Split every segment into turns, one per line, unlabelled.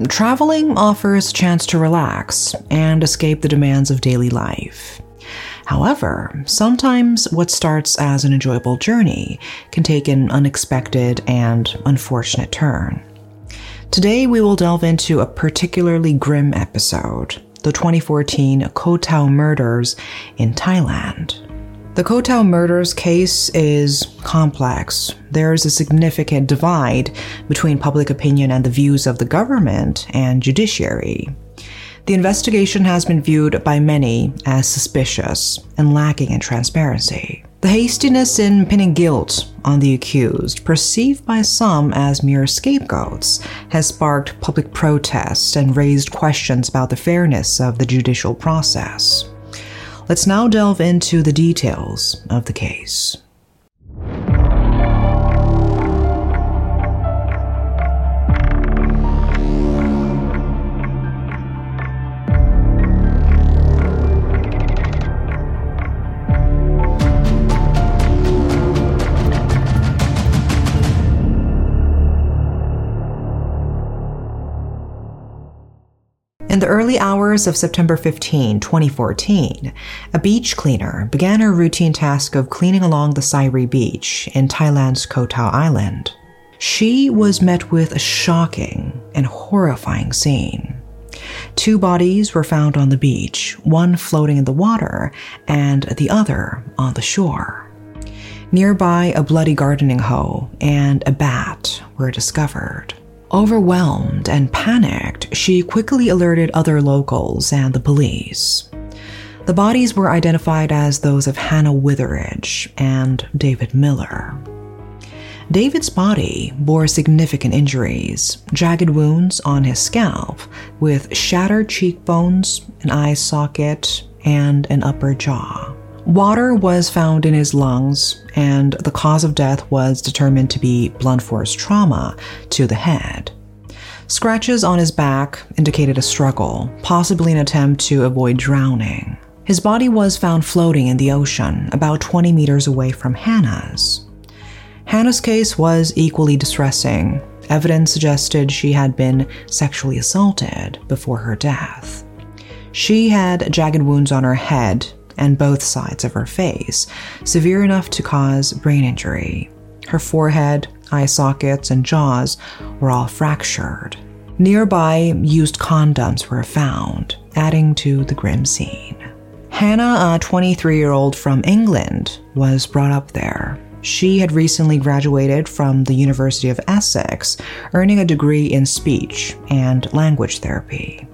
traveling offers a chance to relax and escape the demands of daily life. However, sometimes what starts as an enjoyable journey can take an unexpected and unfortunate turn. Today, we will delve into a particularly grim episode, the 2014 Koh Tao murders in Thailand. The Koh Tao murders case is complex. There is a significant divide between public opinion and the views of the government and judiciary. The investigation has been viewed by many as suspicious and lacking in transparency. The hastiness in pinning guilt on the accused, perceived by some as mere scapegoats, has sparked public protest and raised questions about the fairness of the judicial process. Let's now delve into the details of the case. In the early hours of September 15, 2014, a beach cleaner began her routine task of cleaning along the Sairi Beach in Thailand's Koh Tao Island. She was met with a shocking and horrifying scene. 2 bodies were found on the beach, one floating in the water and the other on the shore. Nearby, a bloody gardening hoe and a bat were discovered. Overwhelmed and panicked, she quickly alerted other locals and the police. The bodies were identified as those of Hannah Witheridge and David Miller. David's body bore significant injuries, jagged wounds on his scalp, with shattered cheekbones, an eye socket, and an upper jaw. Water was found in his lungs, and the cause of death was determined to be blunt force trauma to the head. Scratches on his back indicated a struggle, possibly an attempt to avoid drowning. His body was found floating in the ocean, about 20 meters away from Hannah's. Hannah's case was equally distressing. Evidence suggested she had been sexually assaulted before her death. She had jagged wounds on her head and both sides of her face, severe enough to cause brain injury. Her forehead, eye sockets, and jaws were all fractured. Nearby, used condoms were found, adding to the grim scene. Hannah, a 23-year-old from England, was brought up there. She had recently graduated from the University of Essex, earning a degree in speech and language therapy.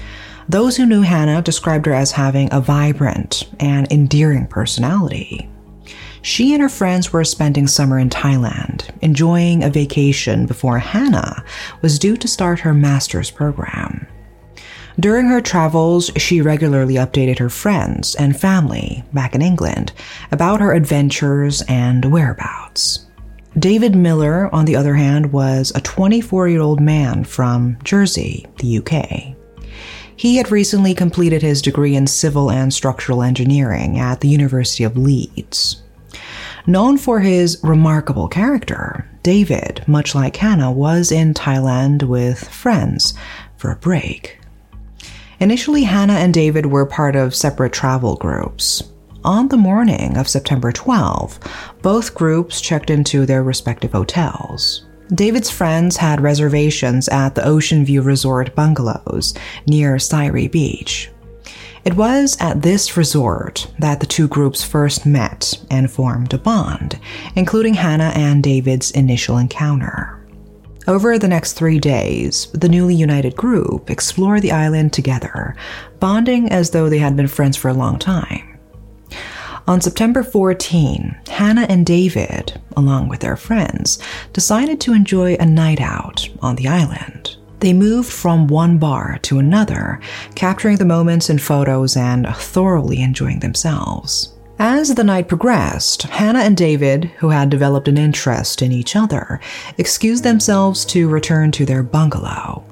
Those who knew Hannah described her as having a vibrant and endearing personality. She and her friends were spending summer in Thailand, enjoying a vacation before Hannah was due to start her master's program. During her travels, she regularly updated her friends and family back in England about her adventures and whereabouts. David Miller, on the other hand, was a 24-year-old man from Jersey, the UK. He had recently completed his degree in civil and structural engineering at the University of Leeds. Known for his remarkable character, David, much like Hannah, was in Thailand with friends for a break. Initially, Hannah and David were part of separate travel groups. On the morning of September 12, both groups checked into their respective hotels. David's friends had reservations at the Ocean View Resort bungalows near Sairi Beach. It was at this resort that the 2 groups first met and formed a bond, including Hannah and David's initial encounter. Over the next 3 days, the newly united group explored the island together, bonding as though they had been friends for a long time. On September 14, Hannah and David, along with their friends, decided to enjoy a night out on the island. They moved from one bar to another, capturing the moments in photos and thoroughly enjoying themselves. As the night progressed, Hannah and David, who had developed an interest in each other, excused themselves to return to their bungalow.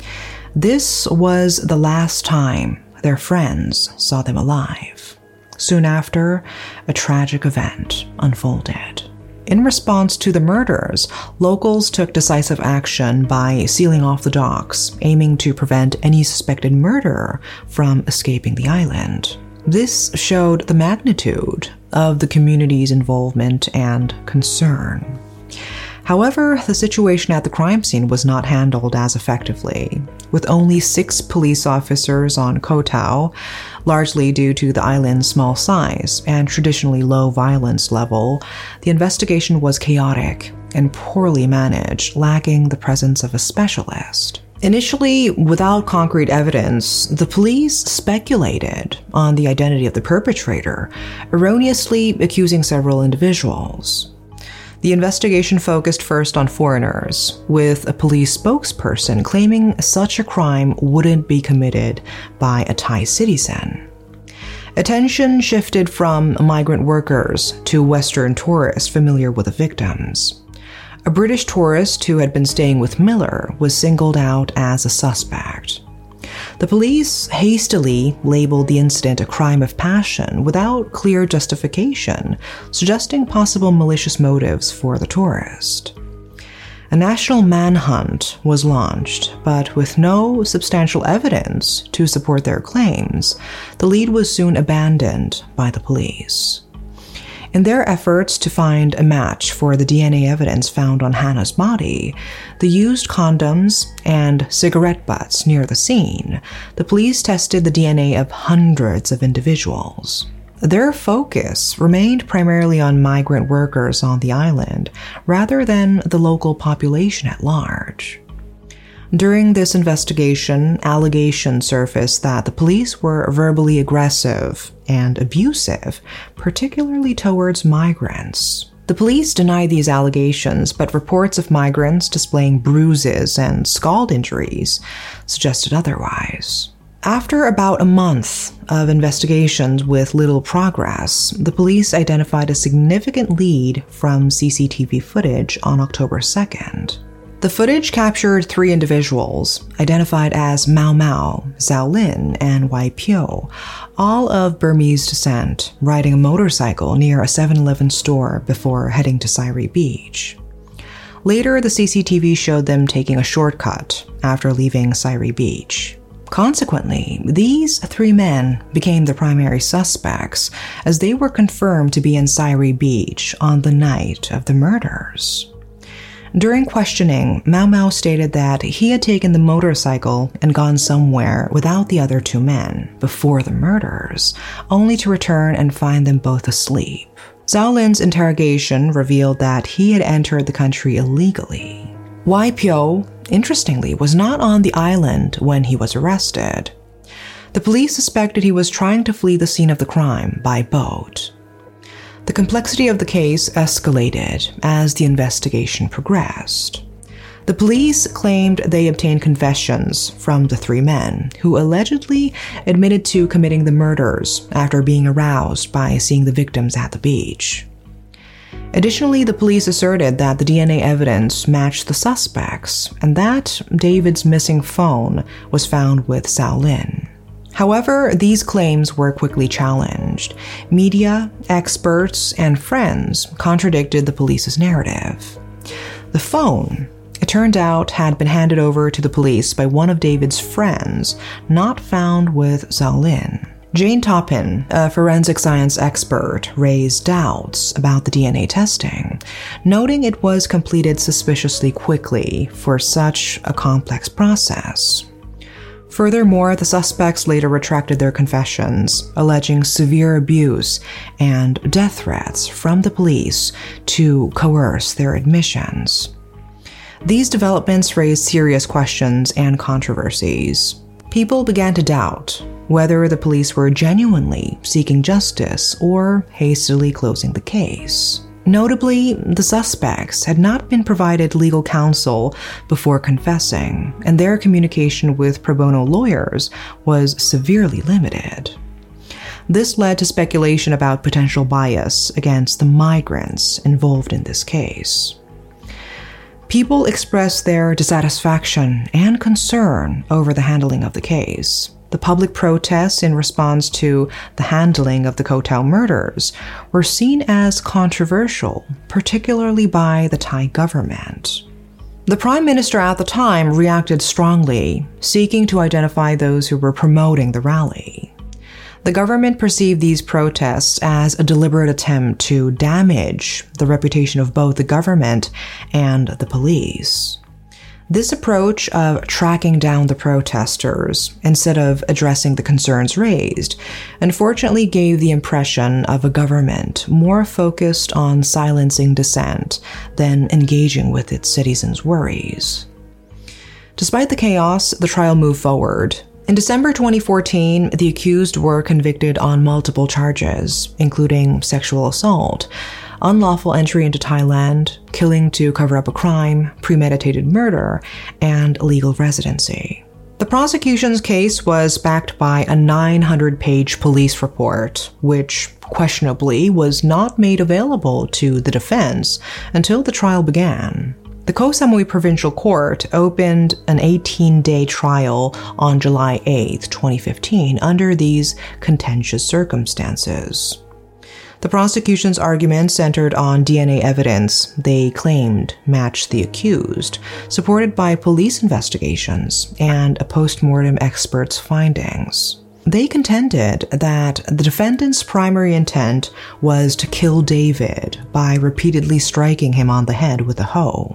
This was the last time their friends saw them alive. Soon after, a tragic event unfolded. In response to the murders, locals took decisive action by sealing off the docks, aiming to prevent any suspected murderer from escaping the island. This showed the magnitude of the community's involvement and concern. However, the situation at the crime scene was not handled as effectively. With only 6 police officers on Koh Tao, largely due to the island's small size and traditionally low violence level, the investigation was chaotic and poorly managed, lacking the presence of a specialist. Initially, without concrete evidence, the police speculated on the identity of the perpetrator, erroneously accusing several individuals. The investigation focused first on foreigners, with a police spokesperson claiming such a crime wouldn't be committed by a Thai citizen. Attention shifted from migrant workers to Western tourists familiar with the victims. A British tourist who had been staying with Miller was singled out as a suspect. The police hastily labeled the incident a crime of passion without clear justification, suggesting possible malicious motives for the tourist. A national manhunt was launched, but with no substantial evidence to support their claims, the lead was soon abandoned by the police. In their efforts to find a match for the DNA evidence found on Hannah's body, the used condoms and cigarette butts near the scene, the police tested the DNA of hundreds of individuals. Their focus remained primarily on migrant workers on the island, rather than the local population at large. During this investigation, allegations surfaced that the police were verbally aggressive and abusive, particularly towards migrants. The police denied these allegations, but reports of migrants displaying bruises and scald injuries suggested otherwise. After about a month of investigations with little progress, the police identified a significant lead from CCTV footage on October 2nd. The footage captured 3 individuals, identified as Mau Mau, Zhao Lin, and Wai Pyo, all of Burmese descent, riding a motorcycle near a 7-Eleven store before heading to Sairi Beach. Later, the CCTV showed them taking a shortcut after leaving Sairi Beach. Consequently, these 3 men became the primary suspects, as they were confirmed to be in Sairi Beach on the night of the murders. During questioning, Mau Mau stated that he had taken the motorcycle and gone somewhere without the other 2 men before the murders, only to return and find them both asleep. Zhao Lin's interrogation revealed that he had entered the country illegally. Wai Pyo, interestingly, was not on the island when he was arrested. The police suspected he was trying to flee the scene of the crime by boat. The complexity of the case escalated as the investigation progressed. The police claimed they obtained confessions from the 3 men, who allegedly admitted to committing the murders after being aroused by seeing the victims at the beach. Additionally, the police asserted that the DNA evidence matched the suspects, and that David's missing phone was found with Zhao Lin. However, these claims were quickly challenged. Media, experts, and friends contradicted the police's narrative. The phone, it turned out, had been handed over to the police by one of David's friends, not found with Zhao Lin. Jane Toppin, a forensic science expert, raised doubts about the DNA testing, noting it was completed suspiciously quickly for such a complex process. Furthermore, the suspects later retracted their confessions, alleging severe abuse and death threats from the police to coerce their admissions. These developments raised serious questions and controversies. People began to doubt whether the police were genuinely seeking justice or hastily closing the case. Notably, the suspects had not been provided legal counsel before confessing, and their communication with pro bono lawyers was severely limited. This led to speculation about potential bias against the migrants involved in this case. People expressed their dissatisfaction and concern over the handling of the case. The public protests in response to the handling of the Koh Tao murders were seen as controversial, particularly by the Thai government. The Prime Minister at the time reacted strongly, seeking to identify those who were promoting the rally. The government perceived these protests as a deliberate attempt to damage the reputation of both the government and the police. This approach of tracking down the protesters instead of addressing the concerns raised, unfortunately gave the impression of a government more focused on silencing dissent than engaging with its citizens' worries. Despite the chaos, the trial moved forward. In December 2014, the accused were convicted on multiple charges, including sexual assault, unlawful entry into Thailand, killing to cover up a crime, premeditated murder, and illegal residency. The prosecution's case was backed by a 900-page police report, which questionably was not made available to the defense until the trial began. The Koh Samui Provincial Court opened an 18-day trial on July 8, 2015, under these contentious circumstances. The prosecution's argument centered on DNA evidence they claimed matched the accused, supported by police investigations and a post-mortem expert's findings. They contended that the defendant's primary intent was to kill David by repeatedly striking him on the head with a hoe.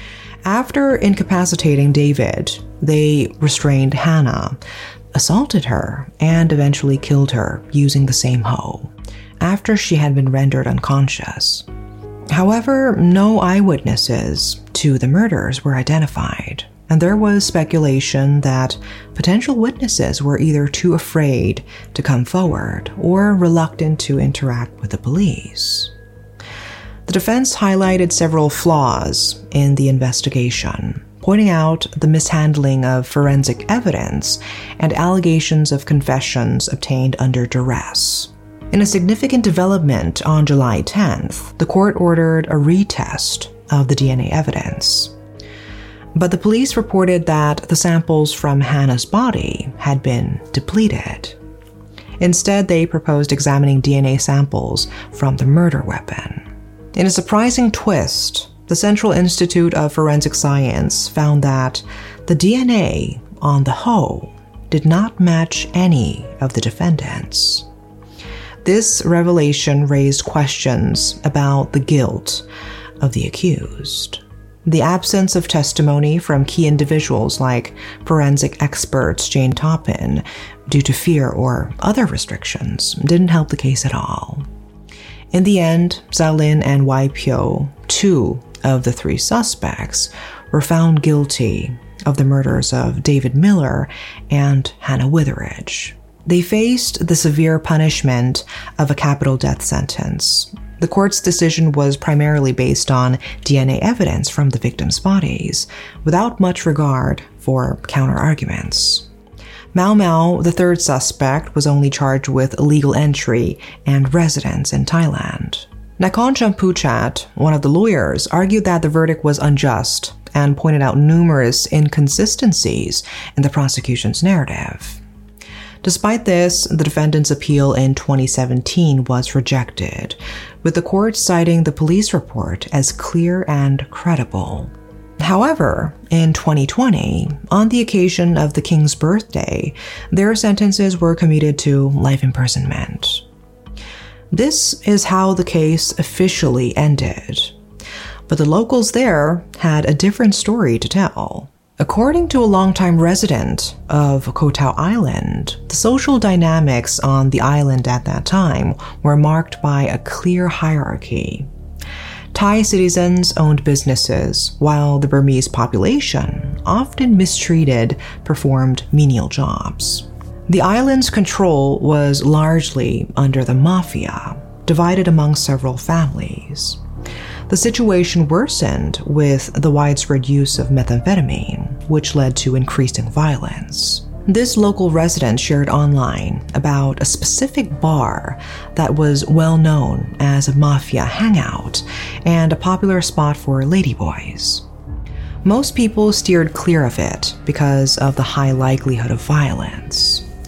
After incapacitating David, they restrained Hannah, assaulted her, and eventually killed her using the same hoe, after she had been rendered unconscious. However, no eyewitnesses to the murders were identified, and there was speculation that potential witnesses were either too afraid to come forward or reluctant to interact with the police. The defense highlighted several flaws in the investigation, pointing out the mishandling of forensic evidence and allegations of confessions obtained under duress. In a significant development on July 10th, the court ordered a retest of the DNA evidence. But the police reported that the samples from Hannah's body had been depleted. Instead, they proposed examining DNA samples from the murder weapon. In a surprising twist, the Central Institute of Forensic Science found that the DNA on the hoe did not match any of the defendants. This revelation raised questions about the guilt of the accused. The absence of testimony from key individuals like forensic experts Jane Toppin, due to fear or other restrictions, didn't help the case at all. In the end, Zhao Lin and Wai Pyo, two of the three suspects, were found guilty of the murders of David Miller and Hannah Witheridge. They faced the severe punishment of a capital death sentence. The court's decision was primarily based on DNA evidence from the victims' bodies, without much regard for counter-arguments. Mao Mao, the third suspect, was only charged with illegal entry and residence in Thailand. Nakhon Champuchat, one of the lawyers, argued that the verdict was unjust and pointed out numerous inconsistencies in the prosecution's narrative. Despite this, the defendant's appeal in 2017 was rejected, with the court citing the police report as clear and credible. However, in 2020, on the occasion of the king's birthday, their sentences were commuted to life imprisonment. This is how the case officially ended. But the locals there had a different story to tell. According to a longtime resident of Koh Tao Island, the social dynamics on the island at that time were marked by a clear hierarchy. Thai citizens owned businesses, while the Burmese population, often mistreated, performed menial jobs. The island's control was largely under the mafia, divided among several families. The situation worsened with the widespread use of methamphetamine, which led to increasing violence. This local resident shared online about a specific bar that was well known as a mafia hangout and a popular spot for ladyboys. Most people steered clear of it because of the high likelihood of violence.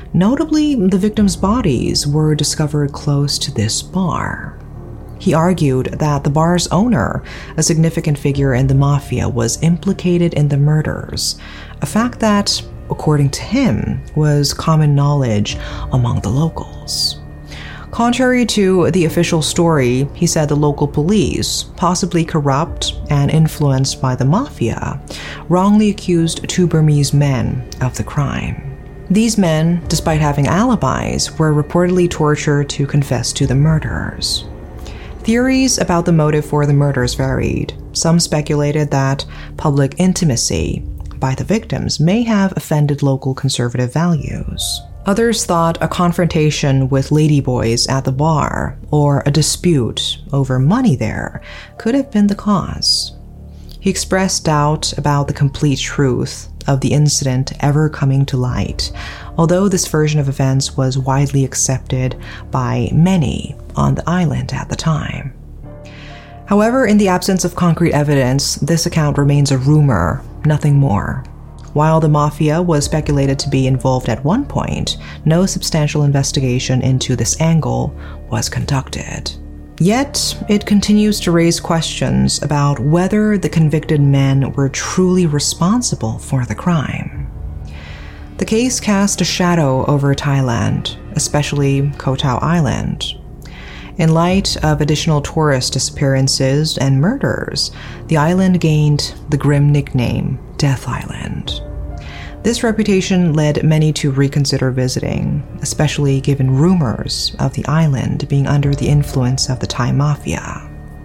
Notably, the victims' bodies were discovered close to this bar. He argued that the bar's owner, a significant figure in the mafia, was implicated in the murders, a fact that, according to him, was common knowledge among the locals. Contrary to the official story, he said the local police, possibly corrupt and influenced by the mafia, wrongly accused 2 Burmese men of the crime. These men, despite having alibis, were reportedly tortured to confess to the murders. Theories about the motive for the murders varied. Some speculated that public intimacy by the victims may have offended local conservative values. Others thought a confrontation with ladyboys at the bar or a dispute over money there could have been the cause. He expressed doubt about the complete truth of the incident ever coming to light, although this version of events was widely accepted by many on the island at the time. However, in the absence of concrete evidence, this account remains a rumor, nothing more. While the mafia was speculated to be involved at one point, no substantial investigation into this angle was conducted. Yet, it continues to raise questions about whether the convicted men were truly responsible for the crime. The case cast a shadow over Thailand, especially Koh Tao Island. In light of additional tourist disappearances and murders, the island gained the grim nickname Death Island. This reputation led many to reconsider visiting, especially given rumors of the island being under the influence of the Thai mafia.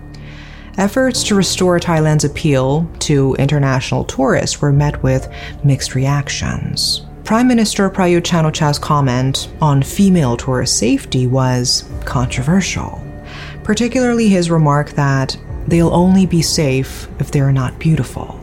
Efforts to restore Thailand's appeal to international tourists were met with mixed reactions. Prime Minister Prayut Chan-o-cha's comment on female tourist safety was controversial, particularly his remark that they'll only be safe if they're not beautiful.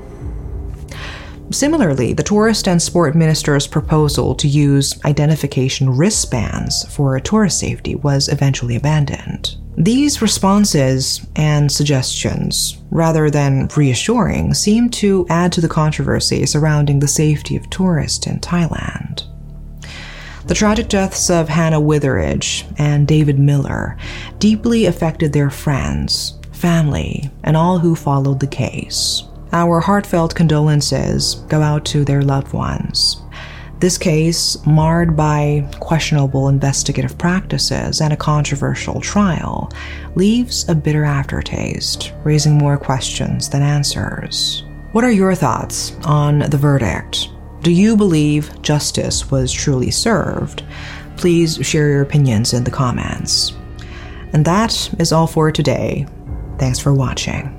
Similarly, the Tourist and Sport Minister's proposal to use identification wristbands for tourist safety was eventually abandoned. These responses and suggestions, rather than reassuring, seem to add to the controversy surrounding the safety of tourists in Thailand. The tragic deaths of Hannah Witheridge and David Miller deeply affected their friends, family, and all who followed the case. Our heartfelt condolences go out to their loved ones. This case, marred by questionable investigative practices and a controversial trial, leaves a bitter aftertaste, raising more questions than answers. What are your thoughts on the verdict? Do you believe justice was truly served? Please share your opinions in the comments. And that is all for today. Thanks for watching.